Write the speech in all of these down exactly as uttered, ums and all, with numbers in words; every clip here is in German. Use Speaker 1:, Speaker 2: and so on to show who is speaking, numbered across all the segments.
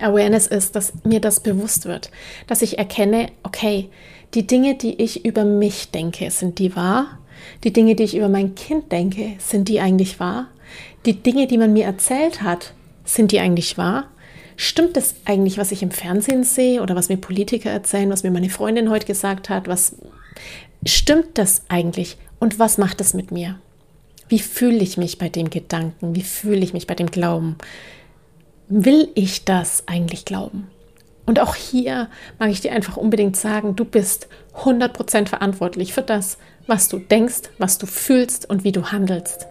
Speaker 1: Awareness ist, dass mir das bewusst wird, dass ich erkenne, okay, die Dinge, die ich über mich denke, sind die wahr? Die Dinge, die ich über mein Kind denke, sind die eigentlich wahr? Die Dinge, die man mir erzählt hat, sind die eigentlich wahr? Stimmt das eigentlich, was ich im Fernsehen sehe oder was mir Politiker erzählen, was mir meine Freundin heute gesagt hat? Was stimmt das eigentlich? Und was macht das mit mir? Wie fühle ich mich bei dem Gedanken? Wie fühle ich mich bei dem Glauben? Will ich das eigentlich glauben? Und auch hier mag ich dir einfach unbedingt sagen, du bist hundert Prozent verantwortlich für das, was du denkst, was du fühlst und wie du handelst.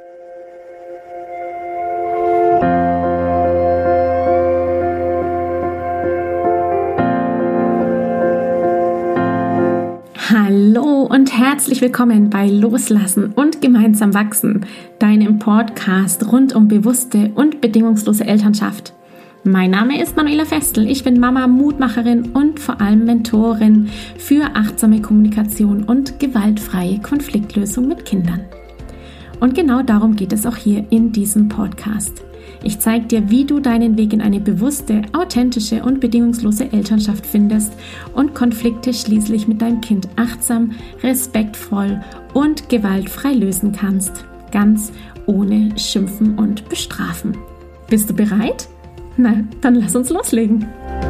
Speaker 2: Hallo und herzlich willkommen bei Loslassen und gemeinsam wachsen, deinem Podcast rund um bewusste und bedingungslose Elternschaft. Mein Name ist Manuela Festel, ich bin Mama, Mutmacherin und vor allem Mentorin für achtsame Kommunikation und gewaltfreie Konfliktlösung mit Kindern. Und genau darum geht es auch hier in diesem Podcast. Ich zeige dir, wie du deinen Weg in eine bewusste, authentische und bedingungslose Elternschaft findest und Konflikte schließlich mit deinem Kind achtsam, respektvoll und gewaltfrei lösen kannst. Ganz ohne Schimpfen und Bestrafen. Bist du bereit? Na, dann lass uns loslegen.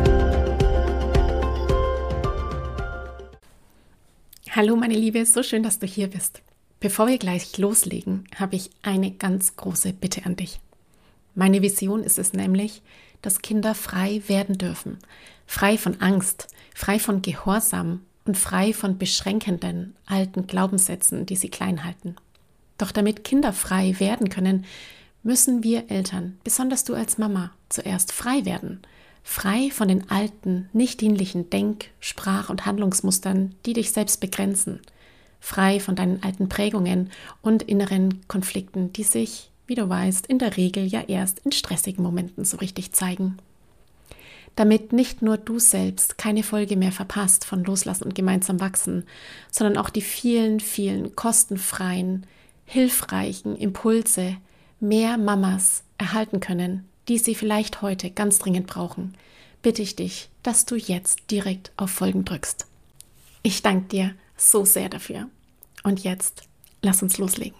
Speaker 1: Hallo meine Liebe, so schön, dass du hier bist. Bevor wir gleich loslegen, habe ich eine ganz große Bitte an dich. Meine Vision ist es nämlich, dass Kinder frei werden dürfen. Frei von Angst, frei von Gehorsam und frei von beschränkenden alten Glaubenssätzen, die sie klein halten. Doch damit Kinder frei werden können, müssen wir Eltern, besonders du als Mama, zuerst frei werden. Frei von den alten, nicht dienlichen Denk-, Sprach- und Handlungsmustern, die dich selbst begrenzen. Frei von deinen alten Prägungen und inneren Konflikten, die sich, wie du weißt, in der Regel ja erst in stressigen Momenten so richtig zeigen. Damit nicht nur du selbst keine Folge mehr verpasst von Loslassen und gemeinsam wachsen, sondern auch die vielen, vielen kostenfreien, hilfreichen Impulse mehr Mamas erhalten können, die sie vielleicht heute ganz dringend brauchen, bitte ich dich, dass du jetzt direkt auf Folgen drückst. Ich danke dir so sehr dafür. Und jetzt lass uns loslegen.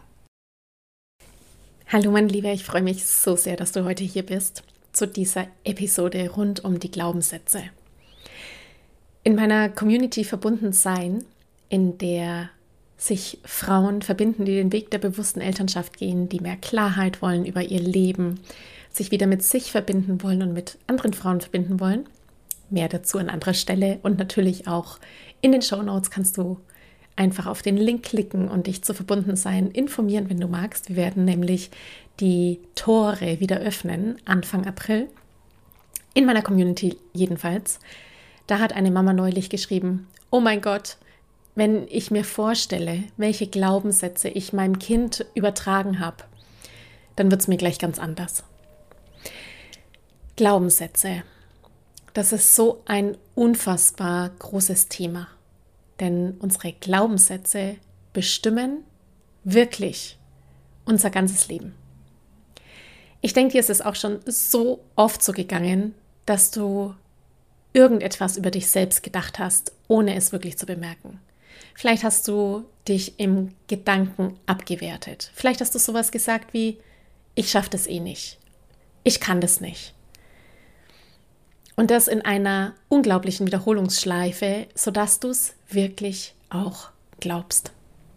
Speaker 1: Hallo mein Lieber, ich freue mich so sehr, dass du heute hier bist zu dieser Episode rund um die Glaubenssätze. In meiner Community Verbunden Sein, in der sich Frauen verbinden, die den Weg der bewussten Elternschaft gehen, die mehr Klarheit wollen über ihr Leben, sich wieder mit sich verbinden wollen und mit anderen Frauen verbinden wollen. Mehr dazu an anderer Stelle und natürlich auch in den Shownotes kannst du einfach auf den Link klicken und dich zu Verbundensein informieren, wenn du magst. Wir werden nämlich die Tore wieder öffnen, Anfang April. In meiner Community jedenfalls. Da hat eine Mama neulich geschrieben, oh mein Gott, wenn ich mir vorstelle, welche Glaubenssätze ich meinem Kind übertragen habe, dann wird es mir gleich ganz anders. Glaubenssätze, das ist so ein unfassbar großes Thema. Denn unsere Glaubenssätze bestimmen wirklich unser ganzes Leben. Ich denke, dir ist es auch schon so oft so gegangen, dass du irgendetwas über dich selbst gedacht hast, ohne es wirklich zu bemerken. Vielleicht hast du dich im Gedanken abgewertet. Vielleicht hast du sowas gesagt wie, ich schaffe das eh nicht. Ich kann das nicht. Und das in einer unglaublichen Wiederholungsschleife, sodass du es wirklich auch glaubst.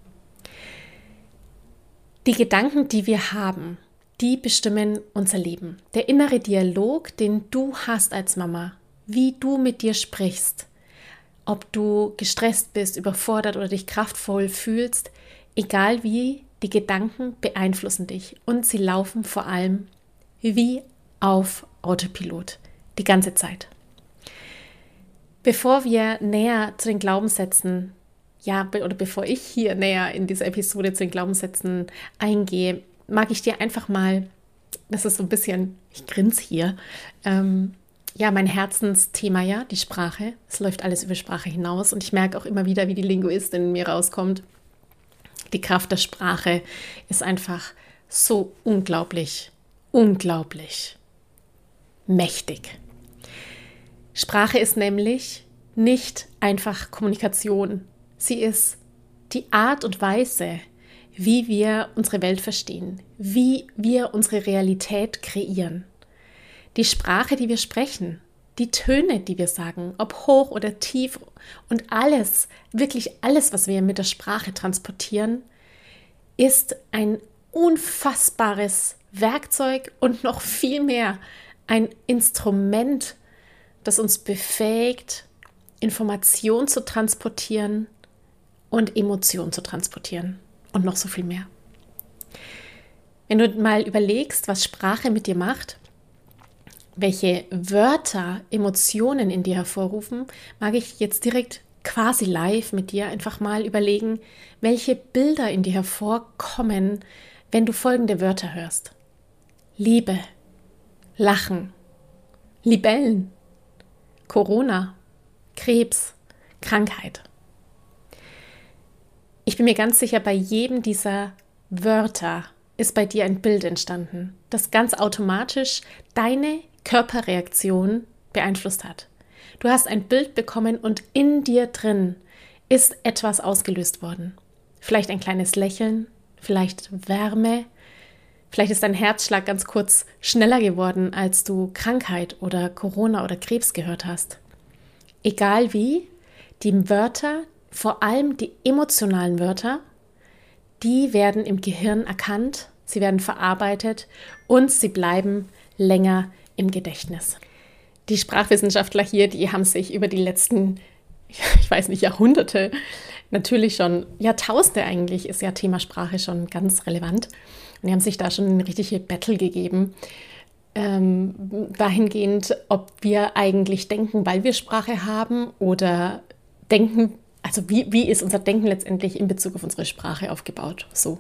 Speaker 1: Die Gedanken, die wir haben, die bestimmen unser Leben. Der innere Dialog, den du hast als Mama, wie du mit dir sprichst, ob du gestresst bist, überfordert oder dich kraftvoll fühlst, egal wie, die Gedanken beeinflussen dich und sie laufen vor allem wie auf Autopilot. Die ganze Zeit. Bevor wir näher zu den Glaubenssätzen, ja, be- oder bevor ich hier näher in dieser Episode zu den Glaubenssätzen eingehe, mag ich dir einfach mal, das ist so ein bisschen, ich grinse hier, ähm, ja, mein Herzensthema ja, die Sprache. Es läuft alles über Sprache hinaus und ich merke auch immer wieder, wie die Linguistin in mir rauskommt. Die Kraft der Sprache ist einfach so unglaublich, unglaublich mächtig. Sprache ist nämlich nicht einfach Kommunikation. Sie ist die Art und Weise, wie wir unsere Welt verstehen, wie wir unsere Realität kreieren. Die Sprache, die wir sprechen, die Töne, die wir sagen, ob hoch oder tief und alles, wirklich alles, was wir mit der Sprache transportieren, ist ein unfassbares Werkzeug und noch viel mehr ein Instrument, das uns befähigt, Information zu transportieren und Emotion zu transportieren und noch so viel mehr. Wenn du mal überlegst, was Sprache mit dir macht, welche Wörter Emotionen in dir hervorrufen, mag ich jetzt direkt quasi live mit dir einfach mal überlegen, welche Bilder in dir hervorkommen, wenn du folgende Wörter hörst. Liebe, Lachen, Libellen, Corona, Krebs, Krankheit. Ich bin mir ganz sicher, bei jedem dieser Wörter ist bei dir ein Bild entstanden, das ganz automatisch deine Körperreaktion beeinflusst hat. Du hast ein Bild bekommen und in dir drin ist etwas ausgelöst worden. Vielleicht ein kleines Lächeln, vielleicht Wärme, vielleicht ist dein Herzschlag ganz kurz schneller geworden, als du Krankheit oder Corona oder Krebs gehört hast. Egal wie, die Wörter, vor allem die emotionalen Wörter, die werden im Gehirn erkannt, sie werden verarbeitet und sie bleiben länger im Gedächtnis. Die Sprachwissenschaftler hier, die haben sich über die letzten, ich weiß nicht, Jahrhunderte, natürlich schon, Jahrtausende eigentlich, ist ja Thema Sprache schon ganz relevant. Und die haben sich da schon eine richtige Battle gegeben, ähm, dahingehend, ob wir eigentlich denken, weil wir Sprache haben oder denken, also wie, wie ist unser Denken letztendlich in Bezug auf unsere Sprache aufgebaut, so.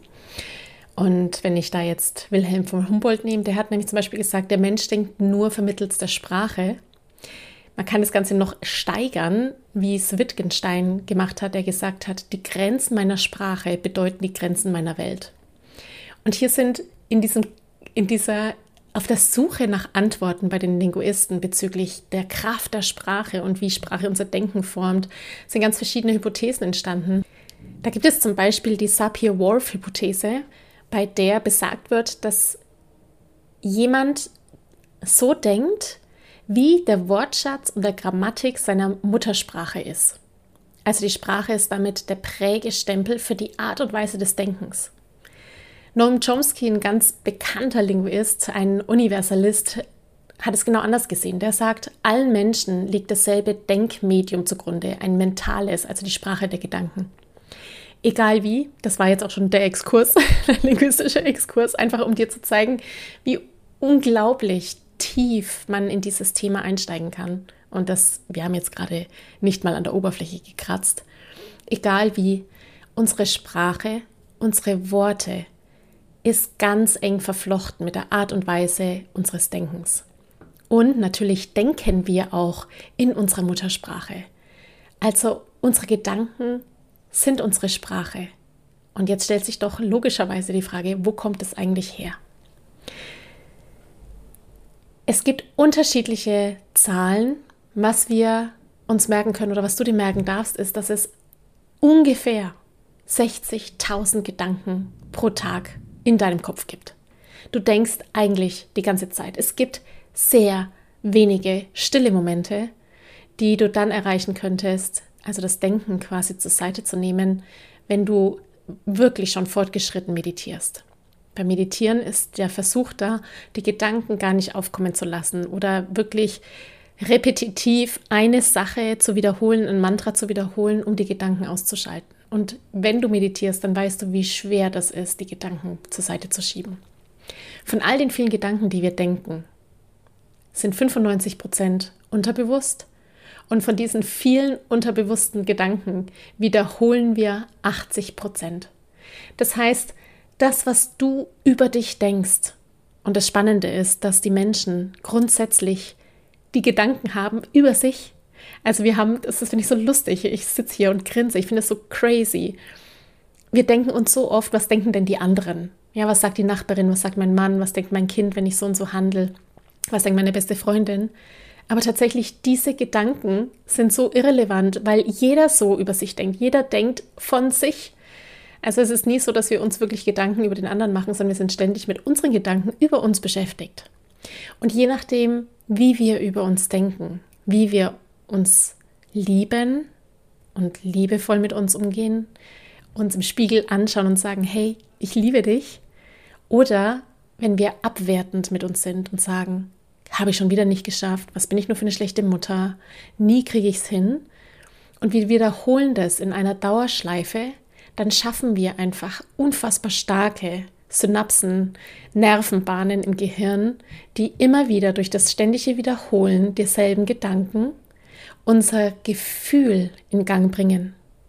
Speaker 1: Und wenn ich da jetzt Wilhelm von Humboldt nehme, der hat nämlich zum Beispiel gesagt, der Mensch denkt nur vermittels der Sprache. Man kann das Ganze noch steigern, wie es Wittgenstein gemacht hat, der gesagt hat, die Grenzen meiner Sprache bedeuten die Grenzen meiner Welt. Und hier sind in diesem, in dieser, auf der Suche nach Antworten bei den Linguisten bezüglich der Kraft der Sprache und wie Sprache unser Denken formt, sind ganz verschiedene Hypothesen entstanden. Da gibt es zum Beispiel die Sapir-Whorf-Hypothese, bei der besagt wird, dass jemand so denkt, wie der Wortschatz und der Grammatik seiner Muttersprache ist. Also die Sprache ist damit der Prägestempel für die Art und Weise des Denkens. Noam Chomsky, ein ganz bekannter Linguist, ein Universalist, hat es genau anders gesehen. Der sagt, allen Menschen liegt dasselbe Denkmedium zugrunde, ein mentales, also die Sprache der Gedanken. Egal wie, das war jetzt auch schon der Exkurs, der linguistische Exkurs, einfach um dir zu zeigen, wie unglaublich tief man in dieses Thema einsteigen kann. Und das, wir haben jetzt gerade nicht mal an der Oberfläche gekratzt. Egal wie, unsere Sprache, unsere Worte ist ganz eng verflochten mit der Art und Weise unseres Denkens. Und natürlich denken wir auch in unserer Muttersprache. Also unsere Gedanken sind unsere Sprache. Und jetzt stellt sich doch logischerweise die Frage, wo kommt es eigentlich her? Es gibt unterschiedliche Zahlen. Was wir uns merken können oder was du dir merken darfst, ist, dass es ungefähr sechzigtausend Gedanken pro Tag in deinem Kopf gibt. Du denkst eigentlich die ganze Zeit. Es gibt sehr wenige stille Momente, die du dann erreichen könntest, also das Denken quasi zur Seite zu nehmen, wenn du wirklich schon fortgeschritten meditierst. Beim Meditieren ist der Versuch da, die Gedanken gar nicht aufkommen zu lassen oder wirklich repetitiv eine Sache zu wiederholen, ein Mantra zu wiederholen, um die Gedanken auszuschalten. Und wenn du meditierst, dann weißt du, wie schwer das ist, die Gedanken zur Seite zu schieben. Von all den vielen Gedanken, die wir denken, sind fünfundneunzig Prozent unterbewusst. Und von diesen vielen unterbewussten Gedanken wiederholen wir achtzig Prozent. Das heißt, das, was du über dich denkst, und das Spannende ist, dass die Menschen grundsätzlich die Gedanken haben über sich. Also wir haben, das finde ich so lustig, ich sitze hier und grinse, ich finde es so crazy. Wir denken uns so oft, was denken denn die anderen? Ja, was sagt die Nachbarin, was sagt mein Mann, was denkt mein Kind, wenn ich so und so handle? Was denkt meine beste Freundin? Aber tatsächlich, diese Gedanken sind so irrelevant, weil jeder so über sich denkt. Jeder denkt von sich. Also es ist nie so, dass wir uns wirklich Gedanken über den anderen machen, sondern wir sind ständig mit unseren Gedanken über uns beschäftigt. Und je nachdem, wie wir über uns denken, wie wir uns lieben und liebevoll mit uns umgehen, uns im Spiegel anschauen und sagen, hey, ich liebe dich. Oder wenn wir abwertend mit uns sind und sagen, habe ich schon wieder nicht geschafft, was bin ich nur für eine schlechte Mutter, nie kriege ich es hin. Und wir wiederholen das in einer Dauerschleife, dann schaffen wir einfach unfassbar starke Synapsen, Nervenbahnen im Gehirn, die immer wieder durch das ständige Wiederholen derselben Gedanken unser Gefühl in Gang bringen.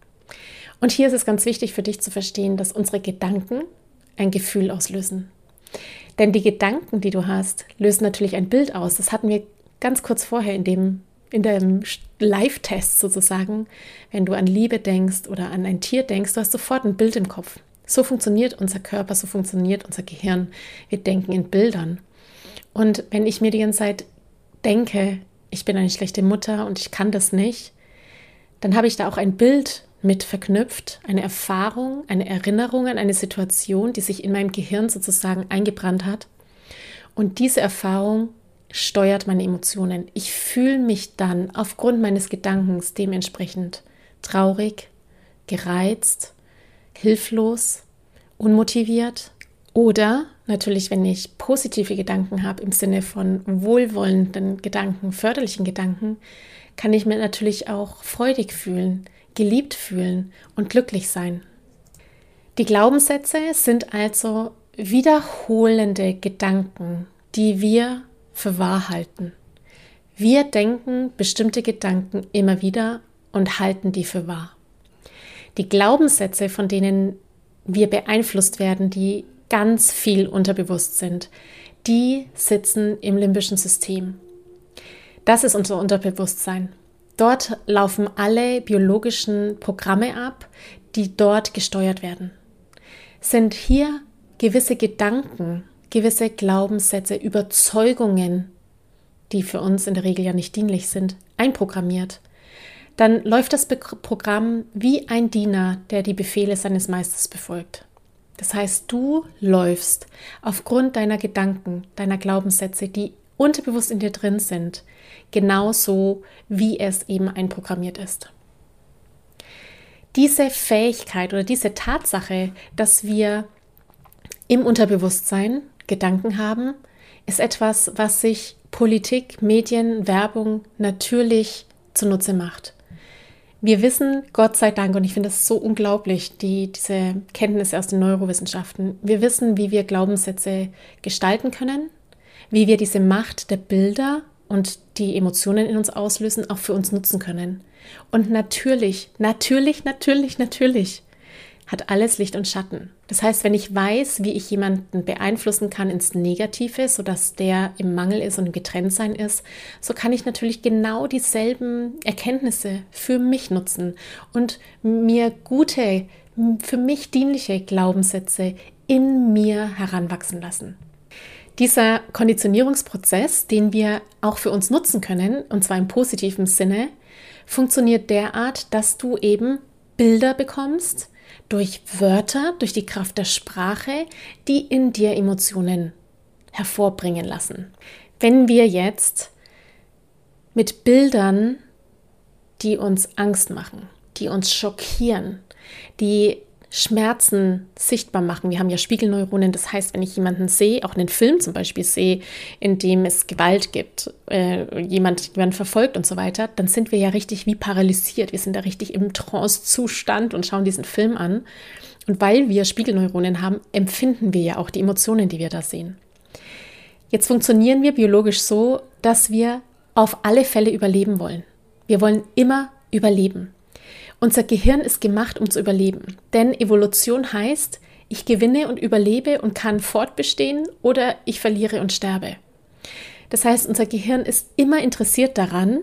Speaker 1: Und hier ist es ganz wichtig für dich zu verstehen, dass unsere Gedanken ein Gefühl auslösen. Denn die Gedanken, die du hast, lösen natürlich ein Bild aus. Das hatten wir ganz kurz vorher in dem, in dem Live-Test sozusagen. Wenn du an Liebe denkst oder an ein Tier denkst, du hast sofort ein Bild im Kopf. So funktioniert unser Körper, so funktioniert unser Gehirn. Wir denken in Bildern. Und wenn ich mir die ganze Zeit denke, ich bin eine schlechte Mutter und ich kann das nicht, dann habe ich da auch ein Bild mit verknüpft, eine Erfahrung, eine Erinnerung an eine Situation, die sich in meinem Gehirn sozusagen eingebrannt hat. Und diese Erfahrung steuert meine Emotionen. Ich fühle mich dann aufgrund meines Gedankens dementsprechend traurig, gereizt, hilflos, unmotiviert. Oder natürlich, wenn ich positive Gedanken habe im Sinne von wohlwollenden Gedanken, förderlichen Gedanken, kann ich mir natürlich auch freudig fühlen, geliebt fühlen und glücklich sein. Die Glaubenssätze sind also wiederholende Gedanken, die wir für wahr halten. Wir denken bestimmte Gedanken immer wieder und halten die für wahr. Die Glaubenssätze, von denen wir beeinflusst werden, die ganz viel unterbewusst sind, die sitzen im limbischen System. Das ist unser Unterbewusstsein. Dort laufen alle biologischen Programme ab, die dort gesteuert werden. Sind hier gewisse Gedanken, gewisse Glaubenssätze, Überzeugungen, die für uns in der Regel ja nicht dienlich sind, einprogrammiert, dann läuft das Programm wie ein Diener, der die Befehle seines Meisters befolgt. Das heißt, du läufst aufgrund deiner Gedanken, deiner Glaubenssätze, die unterbewusst in dir drin sind, genauso wie es eben einprogrammiert ist. Diese Fähigkeit oder diese Tatsache, dass wir im Unterbewusstsein Gedanken haben, ist etwas, was sich Politik, Medien, Werbung natürlich zunutze macht. Wir wissen, Gott sei Dank, und ich finde das so unglaublich, die, diese Kenntnisse aus den Neurowissenschaften, wir wissen, wie wir Glaubenssätze gestalten können, wie wir diese Macht der Bilder und die Emotionen in uns auslösen, auch für uns nutzen können. Und natürlich, natürlich, natürlich, natürlich hat alles Licht und Schatten. Das heißt, wenn ich weiß, wie ich jemanden beeinflussen kann ins Negative, sodass der im Mangel ist und im Getrenntsein ist, so kann ich natürlich genau dieselben Erkenntnisse für mich nutzen und mir gute, für mich dienliche Glaubenssätze in mir heranwachsen lassen. Dieser Konditionierungsprozess, den wir auch für uns nutzen können, und zwar im positiven Sinne, funktioniert derart, dass du eben Bilder bekommst durch Wörter, durch die Kraft der Sprache, die in dir Emotionen hervorbringen lassen. Wenn wir jetzt mit Bildern, die uns Angst machen, die uns schockieren, die Schmerzen sichtbar machen. Wir haben ja Spiegelneuronen, das heißt, wenn ich jemanden sehe, auch einen Film zum Beispiel sehe, in dem es Gewalt gibt, äh, jemand jemand verfolgt und so weiter, dann sind wir ja richtig wie paralysiert. Wir sind da richtig im Trance-Zustand und schauen diesen Film an. Und weil wir Spiegelneuronen haben, empfinden wir ja auch die Emotionen, die wir da sehen. Jetzt funktionieren wir biologisch so, dass wir auf alle Fälle überleben wollen. Wir wollen immer überleben. Unser Gehirn ist gemacht, um zu überleben. Denn Evolution heißt, ich gewinne und überlebe und kann fortbestehen oder ich verliere und sterbe. Das heißt, unser Gehirn ist immer interessiert daran,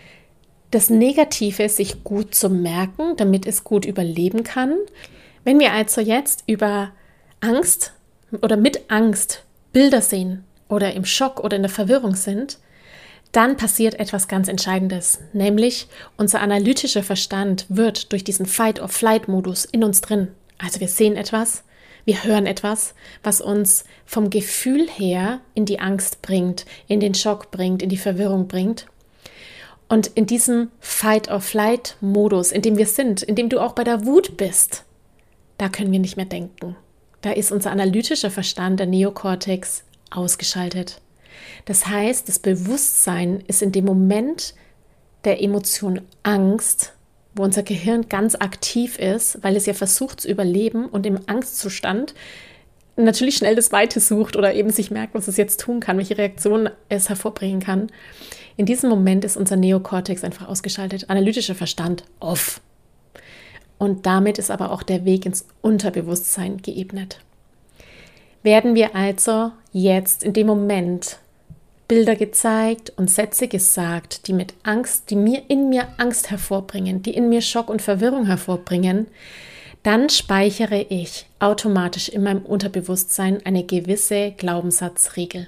Speaker 1: das Negative sich gut zu merken, damit es gut überleben kann. Wenn wir also jetzt über Angst oder mit Angst Bilder sehen oder im Schock oder in der Verwirrung sind, dann passiert etwas ganz Entscheidendes, nämlich unser analytischer Verstand wird durch diesen Fight-or-Flight-Modus in uns drin. Also wir sehen etwas, wir hören etwas, was uns vom Gefühl her in die Angst bringt, in den Schock bringt, in die Verwirrung bringt. Und in diesem Fight-or-Flight-Modus, in dem wir sind, in dem du auch bei der Wut bist, da können wir nicht mehr denken. Da ist unser analytischer Verstand, der Neokortex, ausgeschaltet. Das heißt, das Bewusstsein ist in dem Moment der Emotion Angst, wo unser Gehirn ganz aktiv ist, weil es ja versucht zu überleben und im Angstzustand natürlich schnell das Weite sucht oder eben sich merkt, was es jetzt tun kann, welche Reaktion es hervorbringen kann. In diesem Moment ist unser Neokortex einfach ausgeschaltet, analytischer Verstand off. Und damit ist aber auch der Weg ins Unterbewusstsein geebnet. Werden wir also jetzt in dem Moment Bilder gezeigt und Sätze gesagt, die mit Angst, die mir in mir Angst hervorbringen, die in mir Schock und Verwirrung hervorbringen, dann speichere ich automatisch in meinem Unterbewusstsein eine gewisse Glaubenssatzregel.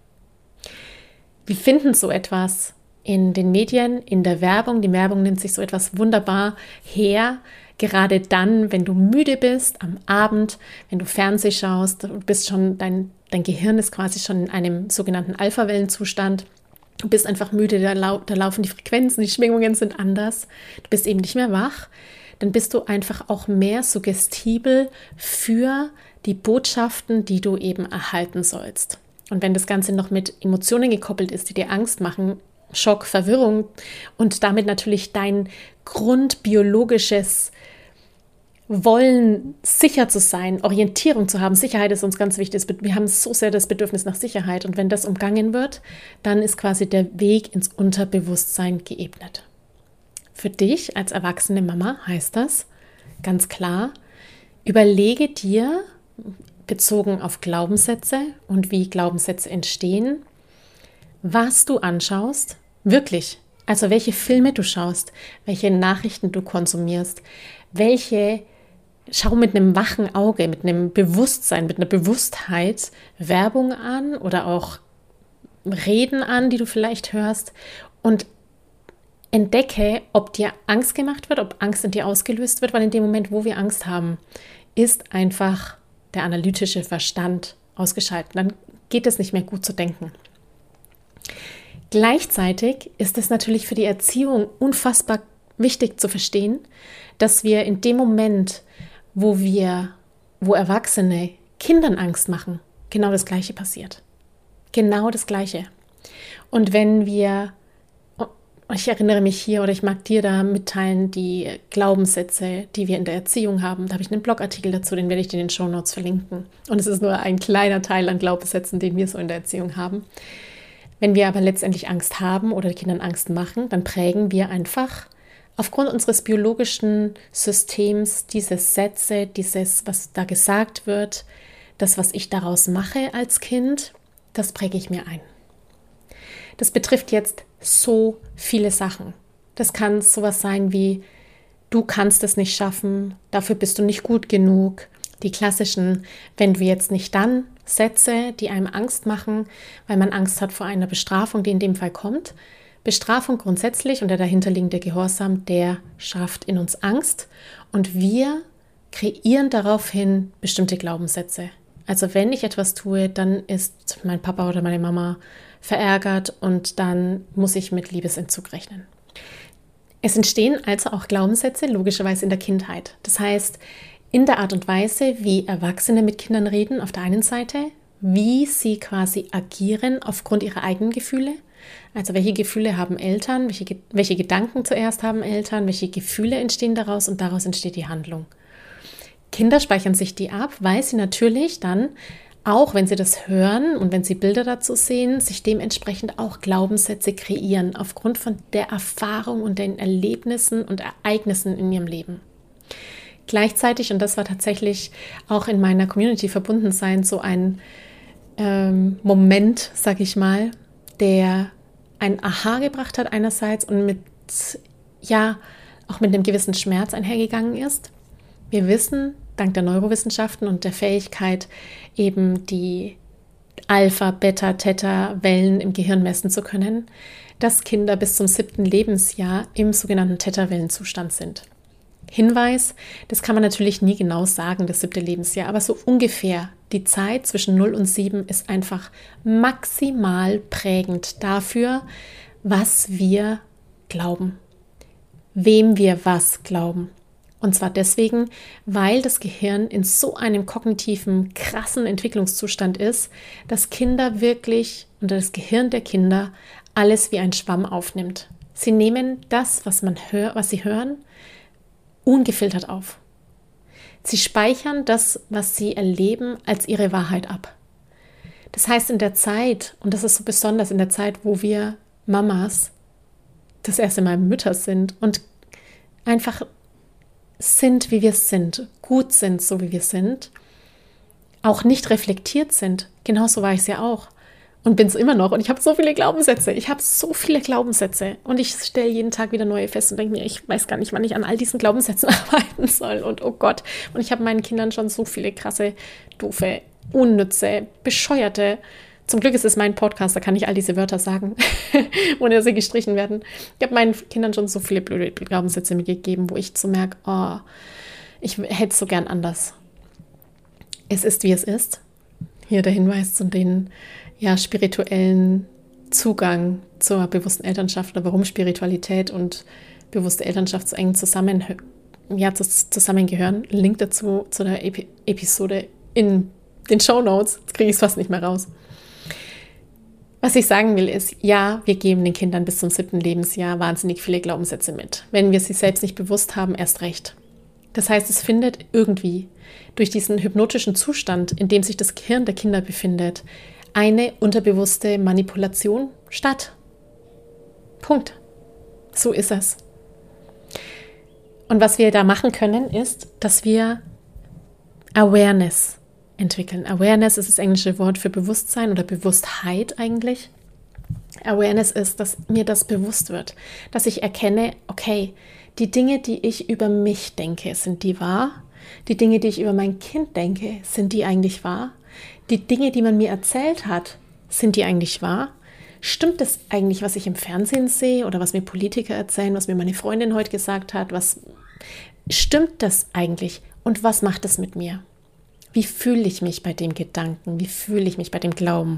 Speaker 1: Wir finden so etwas in den Medien, in der Werbung. Die Werbung nimmt sich so etwas wunderbar her, gerade dann, wenn du müde bist, am Abend, wenn du Fernsehen schaust, du bist schon, dein, dein Gehirn ist quasi schon in einem sogenannten Alpha-Wellenzustand. Du bist einfach müde, da, lau- da laufen die Frequenzen, die Schwingungen sind anders. Du bist eben nicht mehr wach. Dann bist du einfach auch mehr suggestibel für die Botschaften, die du eben erhalten sollst. Und wenn das Ganze noch mit Emotionen gekoppelt ist, die dir Angst machen, Schock, Verwirrung und damit natürlich dein grundbiologisches Wollen, sicher zu sein, Orientierung zu haben. Sicherheit ist uns ganz wichtig. Wir haben so sehr das Bedürfnis nach Sicherheit. Und wenn das umgangen wird, dann ist quasi der Weg ins Unterbewusstsein geebnet. Für dich als erwachsene Mama heißt das ganz klar, überlege dir, bezogen auf Glaubenssätze und wie Glaubenssätze entstehen, was du anschaust, wirklich, also welche Filme du schaust, welche Nachrichten du konsumierst, welche, schau mit einem wachen Auge, mit einem Bewusstsein, mit einer Bewusstheit Werbung an oder auch Reden an, die du vielleicht hörst und entdecke, ob dir Angst gemacht wird, ob Angst in dir ausgelöst wird, weil in dem Moment, wo wir Angst haben, ist einfach der analytische Verstand ausgeschaltet. Dann geht es nicht mehr gut zu denken. Gleichzeitig ist es natürlich für die Erziehung unfassbar wichtig zu verstehen, dass wir in dem Moment, wo wir, wo Erwachsene Kindern Angst machen, genau das Gleiche passiert. Genau das Gleiche. Und wenn wir, ich erinnere mich hier oder ich mag dir da mitteilen, die Glaubenssätze, die wir in der Erziehung haben. Da habe ich einen Blogartikel dazu, den werde ich dir in den Shownotes verlinken. Und es ist nur ein kleiner Teil an Glaubenssätzen, den wir so in der Erziehung haben. Wenn wir aber letztendlich Angst haben oder Kindern Angst machen, dann prägen wir einfach aufgrund unseres biologischen Systems diese Sätze, dieses, was da gesagt wird, das, was ich daraus mache als Kind, das präge ich mir ein. Das betrifft jetzt so viele Sachen. Das kann sowas sein wie, du kannst es nicht schaffen, dafür bist du nicht gut genug. Die klassischen, wenn du jetzt nicht dann, Sätze, die einem Angst machen, weil man Angst hat vor einer Bestrafung, die in dem Fall kommt. Bestrafung grundsätzlich und der dahinterliegende Gehorsam, der schafft in uns Angst und wir kreieren daraufhin bestimmte Glaubenssätze. Also wenn ich etwas tue, dann ist mein Papa oder meine Mama verärgert und dann muss ich mit Liebesentzug rechnen. Es entstehen also auch Glaubenssätze, logischerweise in der Kindheit. Das heißt, in der Art und Weise, wie Erwachsene mit Kindern reden, auf der einen Seite, wie sie quasi agieren aufgrund ihrer eigenen Gefühle. Also welche Gefühle haben Eltern, welche, welche Gedanken zuerst haben Eltern, welche Gefühle entstehen daraus und daraus entsteht die Handlung. Kinder speichern sich die ab, weil sie natürlich dann, auch wenn sie das hören und wenn sie Bilder dazu sehen, sich dementsprechend auch Glaubenssätze kreieren, aufgrund von der Erfahrung und den Erlebnissen und Ereignissen in ihrem Leben. Gleichzeitig, und das war tatsächlich auch in meiner Community verbunden sein, so ein ähm, Moment, sag ich mal, der ein Aha gebracht hat einerseits und mit, ja, auch mit einem gewissen Schmerz einhergegangen ist. Wir wissen, dank der Neurowissenschaften und der Fähigkeit, eben die Alpha, Beta, Theta-Wellen im Gehirn messen zu können, dass Kinder bis zum siebten Lebensjahr im sogenannten Theta-Wellenzustand sind. Hinweis, das kann man natürlich nie genau sagen, das siebte Lebensjahr, aber so ungefähr die Zeit zwischen null und sieben ist einfach maximal prägend dafür, was wir glauben, wem wir was glauben. Und zwar deswegen, weil das Gehirn in so einem kognitiven, krassen Entwicklungszustand ist, dass Kinder wirklich, und das Gehirn der Kinder, alles wie ein Schwamm aufnimmt. Sie nehmen das, was man hört, was sie hören, ungefiltert auf. Sie speichern das, was sie erleben, als ihre Wahrheit ab. Das heißt, in der Zeit, und das ist so besonders in der Zeit, wo wir Mamas das erste Mal Mütter sind und einfach sind, wie wir sind, gut sind, so wie wir sind, auch nicht reflektiert sind. Genauso war ich es ja auch. Und bin es immer noch. Und ich habe so viele Glaubenssätze. Ich habe so viele Glaubenssätze. Und ich stelle jeden Tag wieder neue fest und denke mir, ich weiß gar nicht, wann ich an all diesen Glaubenssätzen arbeiten soll. Und oh Gott. Und ich habe meinen Kindern schon so viele krasse, doofe, unnütze, bescheuerte. Zum Glück ist es mein Podcast, da kann ich all diese Wörter sagen, ohne dass sie gestrichen werden. Ich habe meinen Kindern schon so viele blöde Glaubenssätze mitgegeben, wo ich so merke, oh, ich hätte es so gern anders. Es ist, wie es ist. Hier der Hinweis zu den ja, spirituellen Zugang zur bewussten Elternschaft oder warum Spiritualität und bewusste Elternschaft so eng zusammen, ja, zusammengehören. Link dazu zu der Epi- Episode in den Shownotes. Jetzt kriege ich es fast nicht mehr raus. Was ich sagen will ist, ja, wir geben den Kindern bis zum siebten Lebensjahr wahnsinnig viele Glaubenssätze mit. Wenn wir sie selbst nicht bewusst haben, erst recht. Das heißt, es findet irgendwie durch diesen hypnotischen Zustand, in dem sich das Gehirn der Kinder befindet, eine unterbewusste Manipulation statt. Punkt. So ist es. Und was wir da machen können, ist, dass wir Awareness entwickeln. Awareness ist das englische Wort für Bewusstsein oder Bewusstheit eigentlich. Awareness ist, dass mir das bewusst wird, dass ich erkenne, okay, die Dinge, die ich über mich denke, sind die wahr? Die Dinge, die ich über mein Kind denke, sind die eigentlich wahr? Die Dinge, die man mir erzählt hat, sind die eigentlich wahr? Stimmt das eigentlich, was ich im Fernsehen sehe oder was mir Politiker erzählen, was mir meine Freundin heute gesagt hat? Was stimmt das eigentlich? Und was macht es mit mir? Wie fühle ich mich bei dem Gedanken? Wie fühle ich mich bei dem Glauben?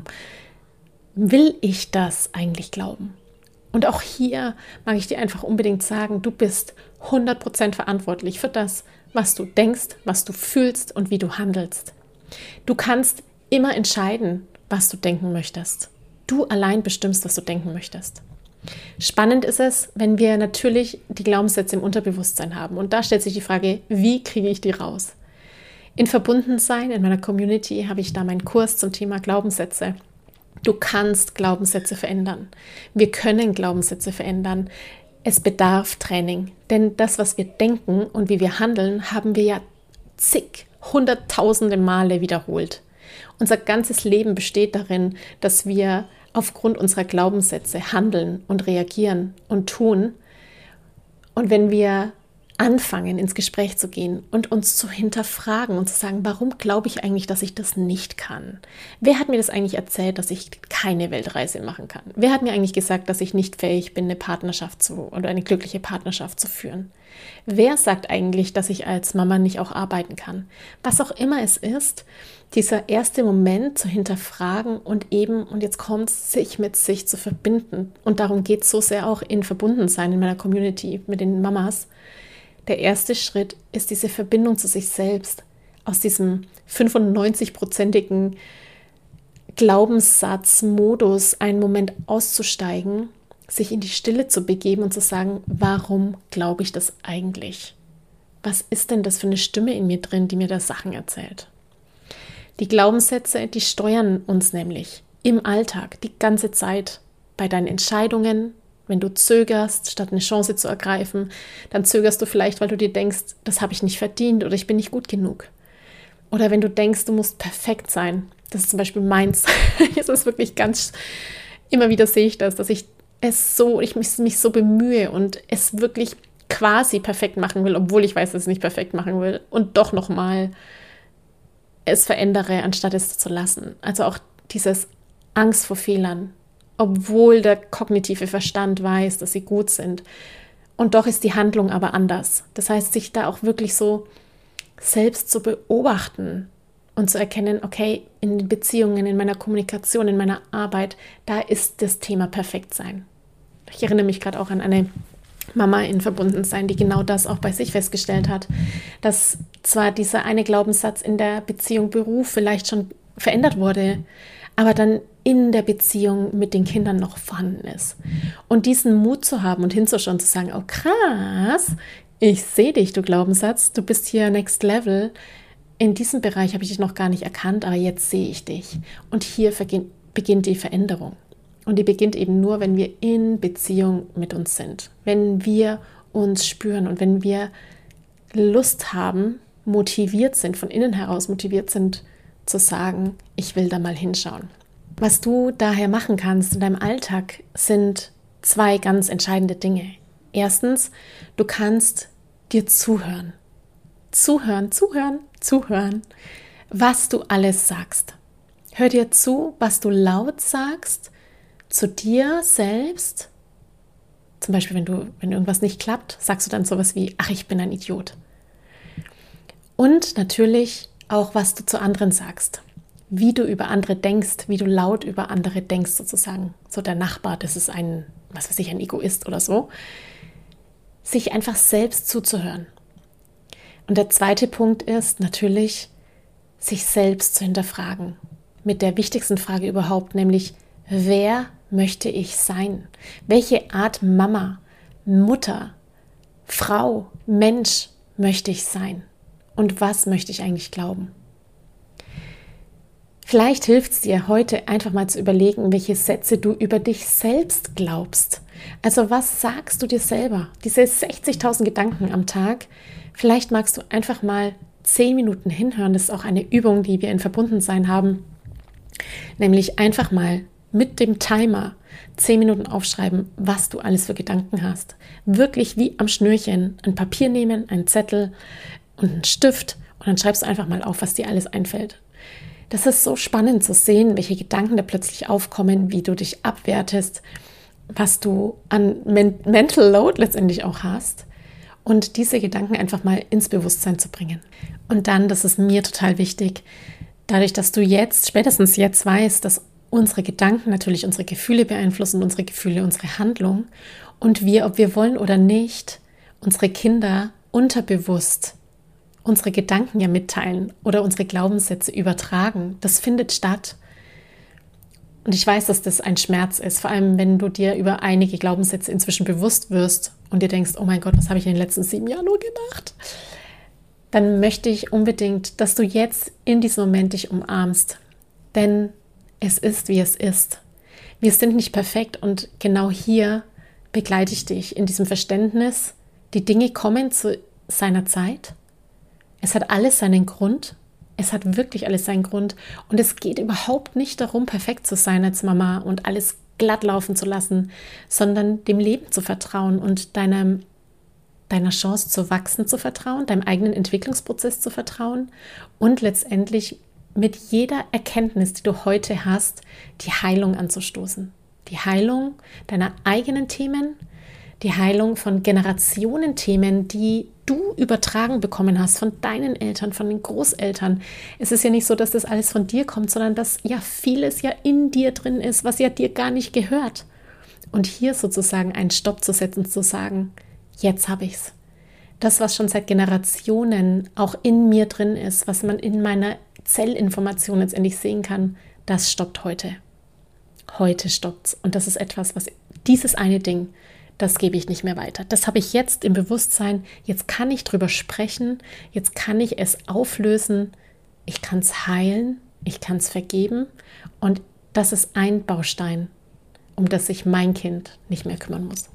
Speaker 1: Will ich das eigentlich glauben? Und auch hier mag ich dir einfach unbedingt sagen, du bist hundert Prozent verantwortlich für das, was du denkst, was du fühlst und wie du handelst. Du kannst immer entscheiden, was du denken möchtest. Du allein bestimmst, was du denken möchtest. Spannend ist es, wenn wir natürlich die Glaubenssätze im Unterbewusstsein haben. Und da stellt sich die Frage, wie kriege ich die raus? In Verbundensein, in meiner Community, habe ich da meinen Kurs zum Thema Glaubenssätze. Du kannst Glaubenssätze verändern. Wir können Glaubenssätze verändern. Es bedarf Training. Denn das, was wir denken und wie wir handeln, haben wir ja zig, hunderttausende Male wiederholt. Unser ganzes Leben besteht darin, dass wir aufgrund unserer Glaubenssätze handeln und reagieren und tun. Und wenn wir anfangen, ins Gespräch zu gehen und uns zu hinterfragen und zu sagen, warum glaube ich eigentlich, dass ich das nicht kann? Wer hat mir das eigentlich erzählt, dass ich keine Weltreise machen kann? Wer hat mir eigentlich gesagt, dass ich nicht fähig bin, eine Partnerschaft zu oder eine glückliche Partnerschaft zu führen? Wer sagt eigentlich, dass ich als Mama nicht auch arbeiten kann? Was auch immer es ist, dieser erste Moment zu hinterfragen und eben, und jetzt kommt es, sich mit sich zu verbinden. Und darum geht es so sehr auch in Verbundensein in meiner Community mit den Mamas. Der erste Schritt ist diese Verbindung zu sich selbst, aus diesem fünfundneunzig-prozentigen Glaubenssatzmodus einen Moment auszusteigen, sich in die Stille zu begeben und zu sagen, warum glaube ich das eigentlich? Was ist denn das für eine Stimme in mir drin, die mir da Sachen erzählt? Die Glaubenssätze, die steuern uns nämlich im Alltag die ganze Zeit bei deinen Entscheidungen. Wenn du zögerst, statt eine Chance zu ergreifen, dann zögerst du vielleicht, weil du dir denkst, das habe ich nicht verdient oder ich bin nicht gut genug. Oder wenn du denkst, du musst perfekt sein. Das ist zum Beispiel meins. Es ist wirklich ganz, immer wieder sehe ich das, dass ich es so, ich mich, mich so bemühe und es wirklich quasi perfekt machen will, obwohl ich weiß, dass ich es nicht perfekt machen will und doch nochmal es verändere, anstatt es zu lassen. Also auch dieses Angst vor Fehlern. obwohl der kognitive Verstand weiß, dass sie gut sind. Und doch ist die Handlung aber anders. Das heißt, sich da auch wirklich so selbst zu beobachten und zu erkennen, okay, in den Beziehungen, in meiner Kommunikation, in meiner Arbeit, da ist das Thema Perfektsein. Ich erinnere mich gerade auch an eine Mama in Verbundensein, die genau das auch bei sich festgestellt hat, dass zwar dieser eine Glaubenssatz in der Beziehung Beruf vielleicht schon verändert wurde, aber dann in der Beziehung mit den Kindern noch vorhanden ist. Und diesen Mut zu haben und hinzuschauen, zu sagen, oh krass, ich sehe dich, du Glaubenssatz, du bist hier next level. In diesem Bereich habe ich dich noch gar nicht erkannt, aber jetzt sehe ich dich. Und hier beginnt die Veränderung. Und die beginnt eben nur, wenn wir in Beziehung mit uns sind. Wenn wir uns spüren und wenn wir Lust haben, motiviert sind, von innen heraus motiviert sind, zu sagen, ich will da mal hinschauen. Was du daher machen kannst in deinem Alltag, sind zwei ganz entscheidende Dinge. Erstens, du kannst dir zuhören. Zuhören, zuhören, zuhören, was du alles sagst. Hör dir zu, was du laut sagst, zu dir selbst. Zum Beispiel, wenn du, wenn irgendwas nicht klappt, sagst du dann sowas wie, ach, ich bin ein Idiot. Und natürlich auch, was du zu anderen sagst. Wie du über andere denkst, wie du laut über andere denkst sozusagen. So der Nachbar, das ist ein, was weiß ich, ein Egoist oder so. Sich einfach selbst zuzuhören. Und der zweite Punkt ist natürlich, sich selbst zu hinterfragen. Mit der wichtigsten Frage überhaupt, nämlich, wer möchte ich sein? Welche Art Mama, Mutter, Frau, Mensch möchte ich sein? Und was möchte ich eigentlich glauben? Vielleicht hilft es dir heute einfach mal zu überlegen, welche Sätze du über dich selbst glaubst. Also was sagst du dir selber? Diese sechzigtausend Gedanken am Tag. Vielleicht magst du einfach mal zehn Minuten hinhören. Das ist auch eine Übung, die wir in Verbundensein haben. Nämlich einfach mal mit dem Timer zehn Minuten aufschreiben, was du alles für Gedanken hast. Wirklich wie am Schnürchen ein Papier nehmen, einen Zettel und einen Stift und dann schreibst du einfach mal auf, was dir alles einfällt. Das ist so spannend zu sehen, welche Gedanken da plötzlich aufkommen, wie du dich abwertest, was du an Men- Mental Load letztendlich auch hast und diese Gedanken einfach mal ins Bewusstsein zu bringen. Und dann, das ist mir total wichtig, dadurch, dass du jetzt, spätestens jetzt weißt, dass unsere Gedanken natürlich unsere Gefühle beeinflussen, unsere Gefühle, unsere Handlung und wir, ob wir wollen oder nicht, unsere Kinder unterbewusst unsere Gedanken ja mitteilen oder unsere Glaubenssätze übertragen. Das findet statt. Und ich weiß, dass das ein Schmerz ist, vor allem wenn du dir über einige Glaubenssätze inzwischen bewusst wirst und dir denkst, oh mein Gott, was habe ich in den letzten sieben Jahren nur gemacht? Dann möchte ich unbedingt, dass du jetzt in diesem Moment dich umarmst. Denn es ist, wie es ist. Wir sind nicht perfekt und genau hier begleite ich dich in diesem Verständnis. Die Dinge kommen zu seiner Zeit. Es hat alles seinen Grund. Es hat wirklich alles seinen Grund. Und es geht überhaupt nicht darum, perfekt zu sein als Mama und alles glatt laufen zu lassen, sondern dem Leben zu vertrauen und deinem, deiner Chance zu wachsen zu vertrauen, deinem eigenen Entwicklungsprozess zu vertrauen und letztendlich mit jeder Erkenntnis, die du heute hast, die Heilung anzustoßen. Die Heilung deiner eigenen Themen, die Heilung von Generationenthemen, die du übertragen bekommen hast von deinen Eltern, von den Großeltern. Es ist ja nicht so, dass das alles von dir kommt, sondern dass ja vieles ja in dir drin ist, was ja dir gar nicht gehört. Und hier sozusagen einen Stopp zu setzen, zu sagen, jetzt habe ich's. Das, was schon seit Generationen auch in mir drin ist, was man in meiner Zellinformation letztendlich sehen kann, das stoppt heute. Heute stoppt's. Und das ist etwas, was dieses eine Ding, das gebe ich nicht mehr weiter. Das habe ich jetzt im Bewusstsein. Jetzt kann ich drüber sprechen. Jetzt kann ich es auflösen. Ich kann es heilen. Ich kann es vergeben. Und das ist ein Baustein, um das sich mein Kind nicht mehr kümmern muss.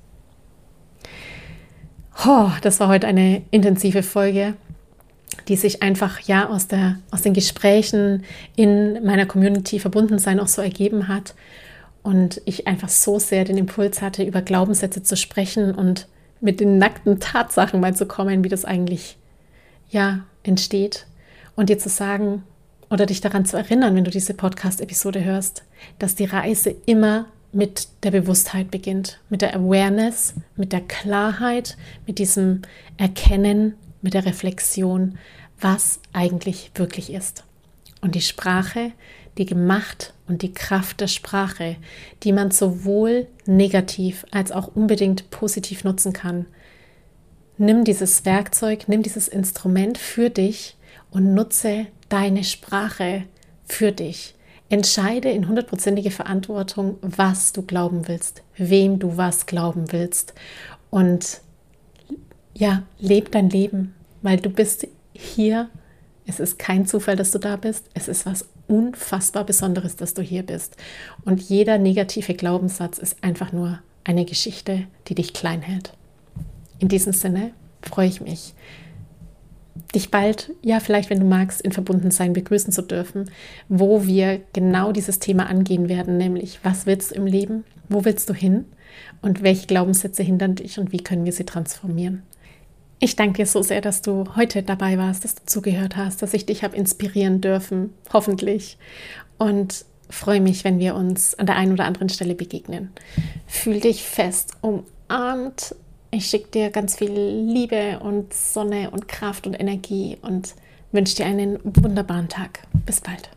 Speaker 1: Oh, das war heute eine intensive Folge, die sich einfach ja aus, der, aus den Gesprächen in meiner Community Verbundensein auch so ergeben hat. Und ich einfach so sehr den Impuls hatte, über Glaubenssätze zu sprechen und mit den nackten Tatsachen mal zu kommen, wie das eigentlich ja entsteht. Und dir zu sagen oder dich daran zu erinnern, wenn du diese Podcast-Episode hörst, dass die Reise immer mit der Bewusstheit beginnt, mit der Awareness, mit der Klarheit, mit diesem Erkennen, mit der Reflexion, was eigentlich wirklich ist. Und die Sprache, die Macht und die Kraft der Sprache, die man sowohl negativ als auch unbedingt positiv nutzen kann. Nimm dieses Werkzeug, nimm dieses Instrument für dich und nutze deine Sprache für dich. Entscheide in hundertprozentige Verantwortung, was du glauben willst, wem du was glauben willst. Und ja, leb dein Leben, weil du bist hier. Es ist kein Zufall, dass du da bist. Es ist was unfassbar Besonderes, dass du hier bist. Und jeder negative Glaubenssatz ist einfach nur eine Geschichte, die dich klein hält. In diesem Sinne freue ich mich, dich bald, ja vielleicht, wenn du magst, in Verbundensein begrüßen zu dürfen, wo wir genau dieses Thema angehen werden, nämlich was willst du im Leben, wo willst du hin und welche Glaubenssätze hindern dich und wie können wir sie transformieren. Ich danke dir so sehr, dass du heute dabei warst, dass du zugehört hast, dass ich dich habe inspirieren dürfen, hoffentlich. Und freue mich, wenn wir uns an der einen oder anderen Stelle begegnen. Fühl dich fest umarmt. Ich schicke dir ganz viel Liebe und Sonne und Kraft und Energie und wünsche dir einen wunderbaren Tag. Bis bald.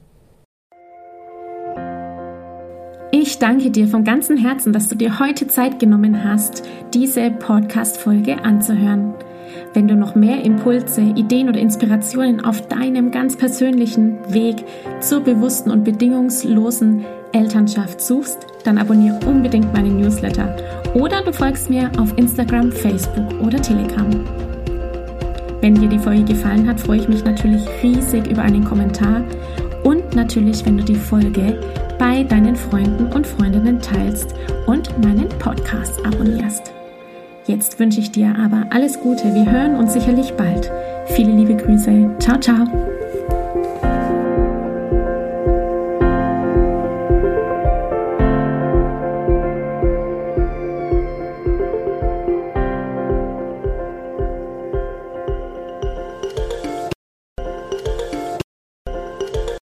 Speaker 2: Ich danke dir von ganzem Herzen, dass du dir heute Zeit genommen hast, diese Podcast-Folge anzuhören. Wenn du noch mehr Impulse, Ideen oder Inspirationen auf deinem ganz persönlichen Weg zur bewussten und bedingungslosen Elternschaft suchst, dann abonniere unbedingt meinen Newsletter oder du folgst mir auf Instagram, Facebook oder Telegram. Wenn dir die Folge gefallen hat, freue ich mich natürlich riesig über einen Kommentar und natürlich, wenn du die Folge bei deinen Freunden und Freundinnen teilst und meinen Podcast abonnierst. Jetzt wünsche ich dir aber alles Gute. Wir hören uns sicherlich bald. Viele liebe Grüße. Ciao, ciao.